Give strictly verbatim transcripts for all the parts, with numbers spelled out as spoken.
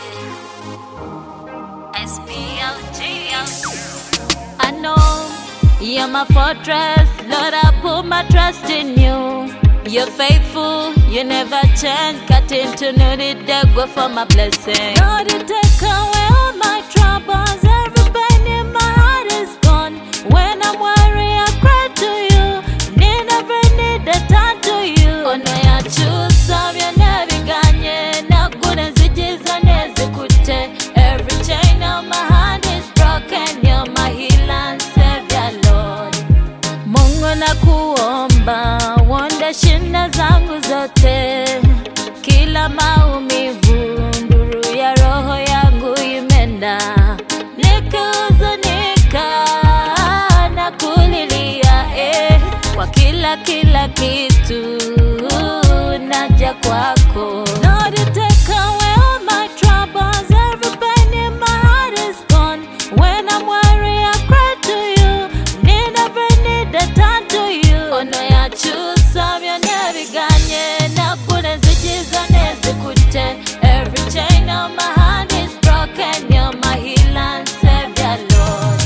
S P L G L. I know you're my fortress, Lord, I put my trust in you. You're faithful, you never change. Cut into nudity, go for my blessing. Lord, you take away all my troubles. Every pain in my heart is gone. When I'm worried, I cry to you. Need every need that turn to you. Oh no, I choose some, you never ganye. Na kuna zijiza nezikute. Every chain on my hand is broken. You're my healer and savior, Lord. Mungu na kuomba, wonda shinda zangu zote. Kila maumivu, nduru ya roho yangu imenda. Nikihuzunika na kulilia, eh. Kwa kila kila kitu, naja kwako. Lord, you take away all my troubles. Every pain in my heart is gone. When I'm worried, I cry to you. Need every need that turn to you. Oh no, I choose some, you never ganye. Na kuna zijiza nezikute. Every chain on my hand is broken. You're my healer and savior, Lord.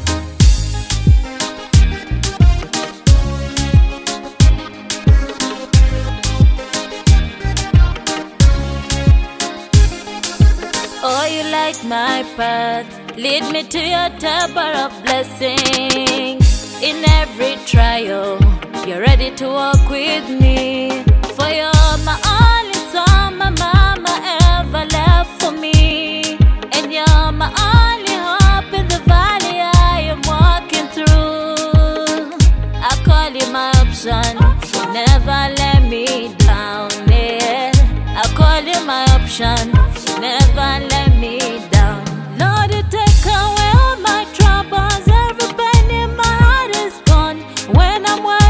Oh, you light my path, lead me to your table of blessings. In every trial, you're ready to walk with me. For you're my only son, my mama ever left for me. And you're my only hope in the valley I am walking through. I call you my option, you never let me down, yeah. I call you my option, you never let me down. Lord, you take away all my troubles. Every pain in my heart is gone. When I'm worried,